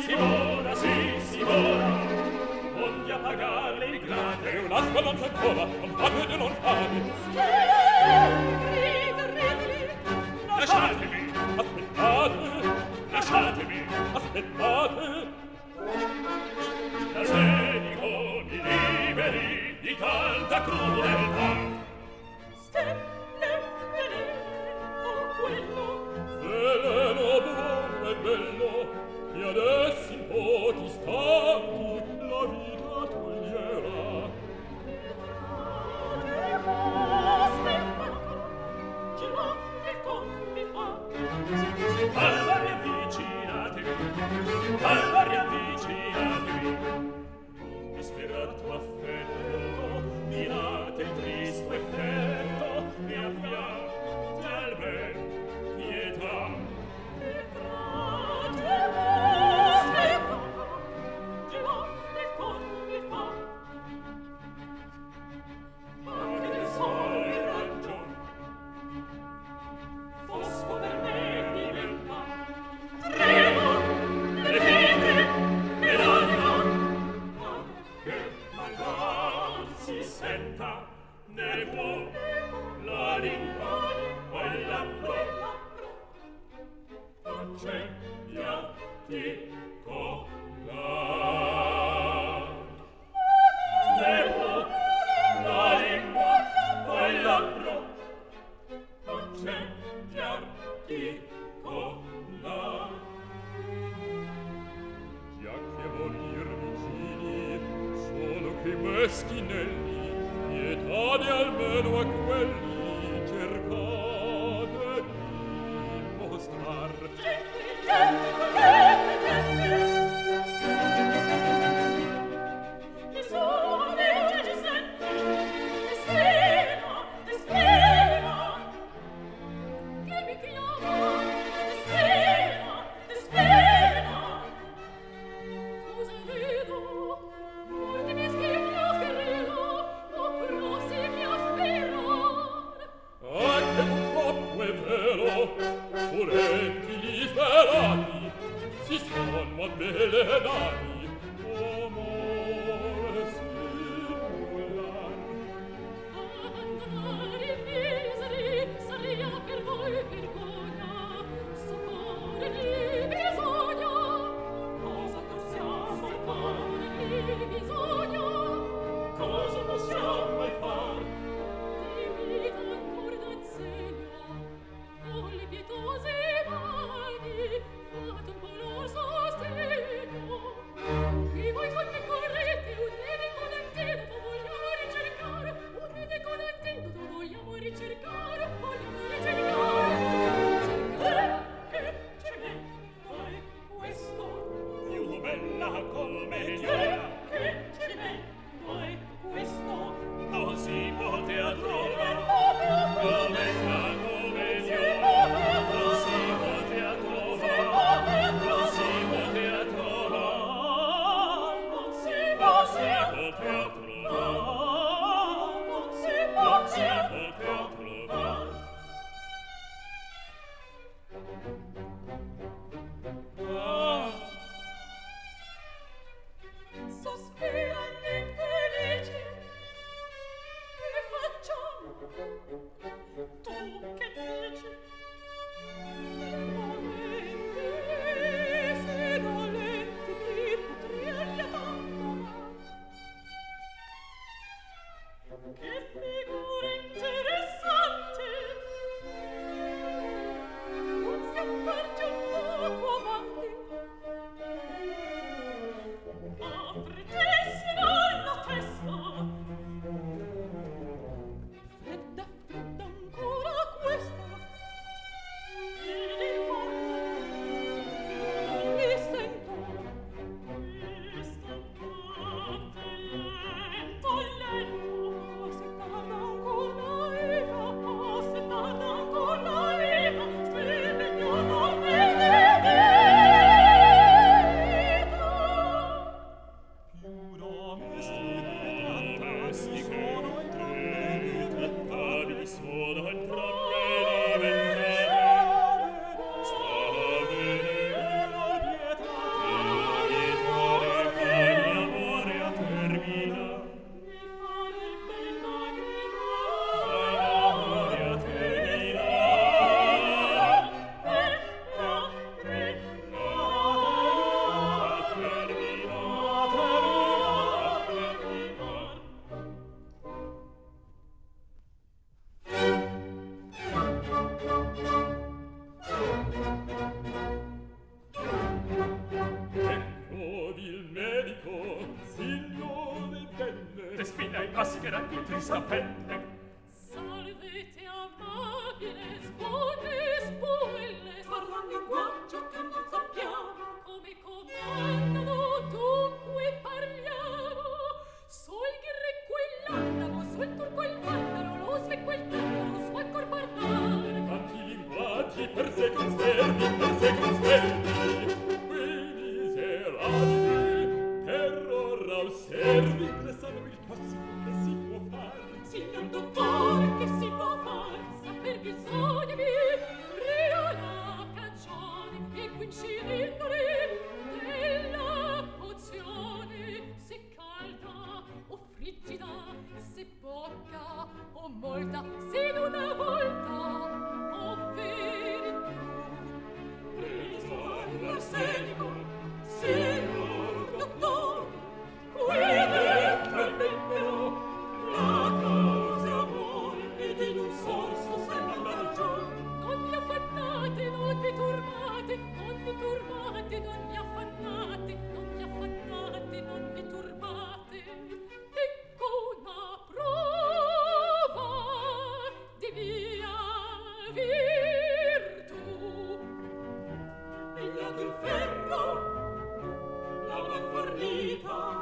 Simona, sì, Simona, voglio pagarle il grate. E una speranza ancora, non fate, non fate. Lasciatemi, Aspettate, lasciatemi, aspettate. dal medico mi liberi di tanta crudeltà. Veleno buono e bello, che adesso in pochi istanti la vita toglierà. Allora riavvicinatevi, allora riavvicinatevi. Disperato affetto, mirate il tristo effetto, ne abbiate almen pietà. Anche del sole ragion, fosco per me diventa, tremo le fibre e l'anima, anche malvar si senta, ne può la lingua o il labbro, accegliati collar. Ne può la lingua o il labbro, accegliati collar. Già che morir vicini, solo che meschinelli, pietate almeno a quelli, cercate di mostrar. Anche purtroppo è vero, volenti gli sperati, si son avvelenati, amore singular. Abbandonare miseri saria per voi vergogna, soccorrerli bisogna. Cosa possiamo fare bisogna? Cosa possiamo mai far? Di vita ancor d'ansegna, con le pietose mani, fate un po' lor sostegno. questa pelle. Salvete amabile, spone, spuelle, parla un linguaggio che non sappiamo, come comandano, dunque parliamo. Sol greco e l'arabo, sol turco il vandalo, lo sveco il tartaro, so ancor parlare. Tanti linguaggi per sé conservi, quei miserabili, per ora osservi, pressano il classico che si può fare. Signor dottore, che si può fare? Saper bisogna la cagione e qui cilindri della pozione, se calda o frigida, se poca o molta, se in una volta o verità. Preso all'arsenico, signor dottore, qui dentro il membro la causa amore ed in un sorso sembra la ragione. Non vi affannate, non vi turbate, non vi turbate, non vi affannate, non vi affannate, non vi turbate. Ecco una prova di mia virtù. Eglia del ferro, la man fornita,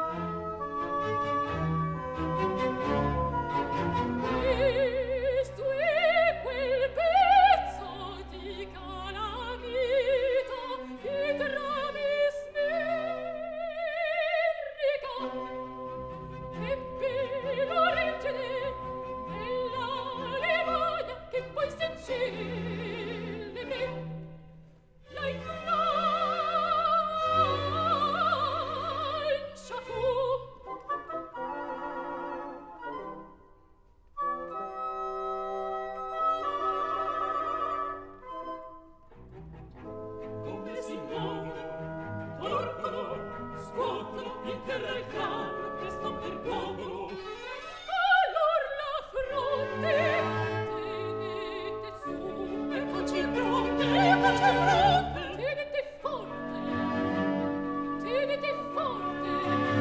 questo è quel pezzo di calamita che tra me smerrica, che pelo reggine nella lemagna che poi sencille la infrancia fu. Come si muovono, torcono, scuotono, in terra il cranio, presto percogono. Allor la fronte tenete su, e facci fronte, tenete forte, tenete forte,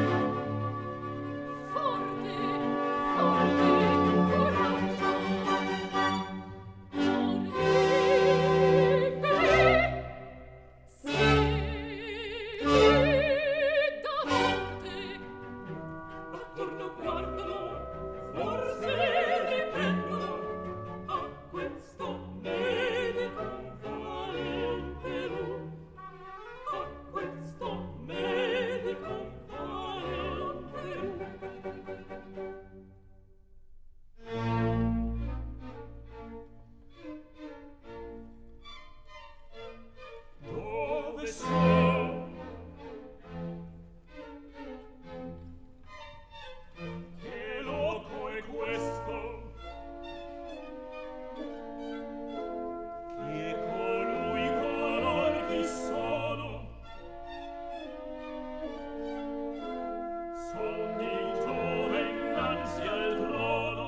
forte, forte, coraggio. Attorno guardano, forse riprendono a questo medico valentero, a questo medico valentero. Dove sono? Che loco è questo? Chi è colui color chi sono? Son di Giove innanzi al trono.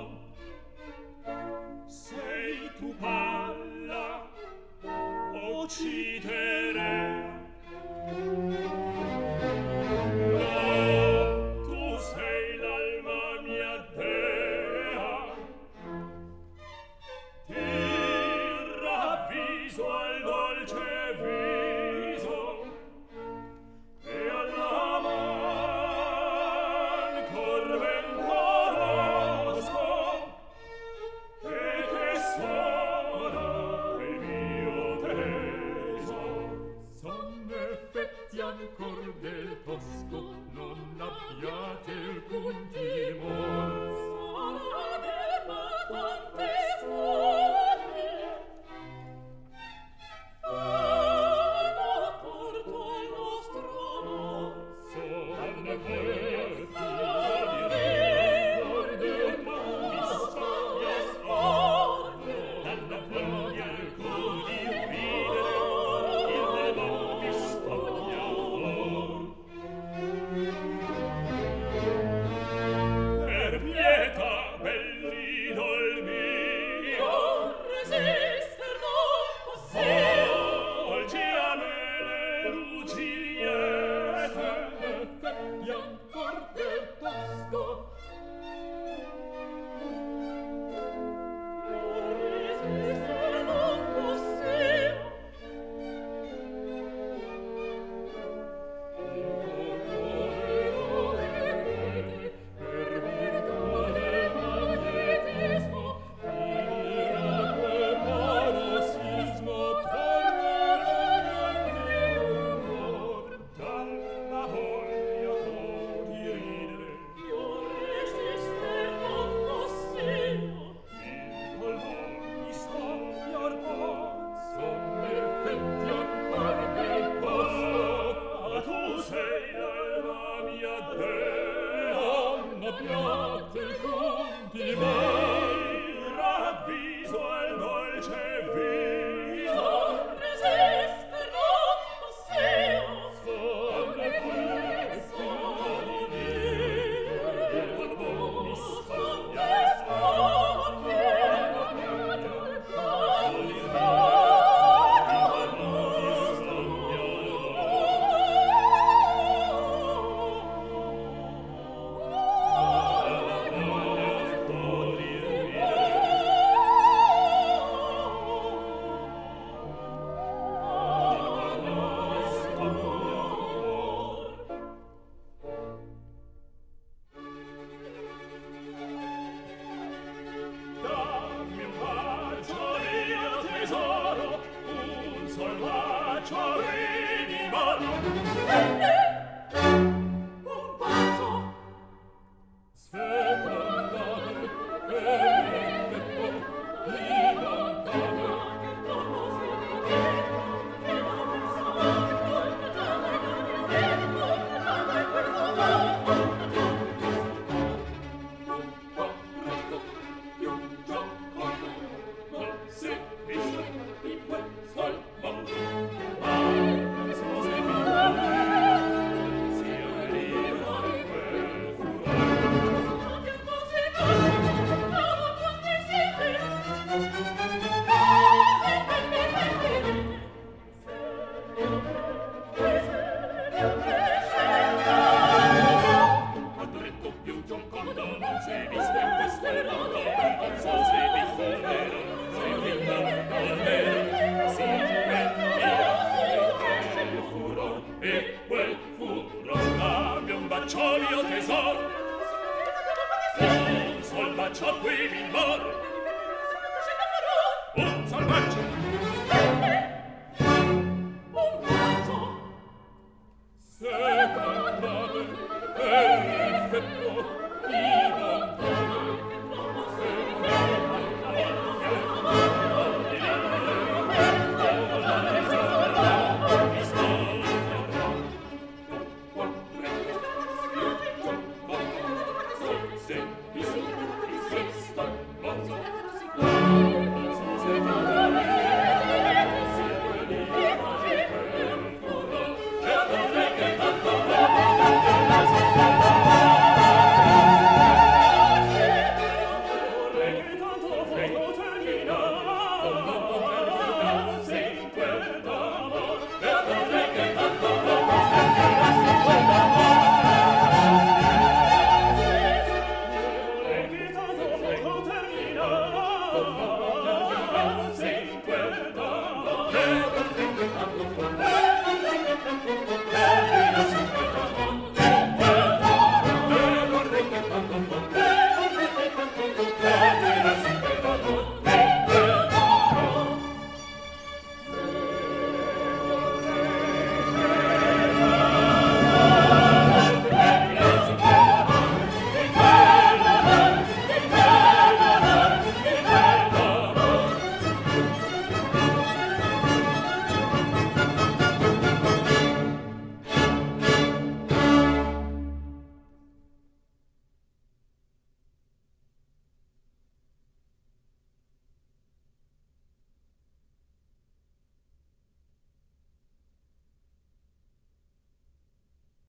Sei tu palla o Citerea? No, tu sei l'alma mia dea. Ti ravviso al dolce viso e alla man corben conosco che sono il mio teso. Son effetti antichi veniva un bacio Secondato per l'effetto di lontano. Corretto, più giocoso, Ma se visto in quel sol mondo, se figura si arriva quel furore che così va, quante siete? quando retto più giocondo, non si è visto in questo mondo, non so se visto vero, se vinto non vero, si è il furor, e quel furor abbia un baciolio tesoro, un sol bacio qui,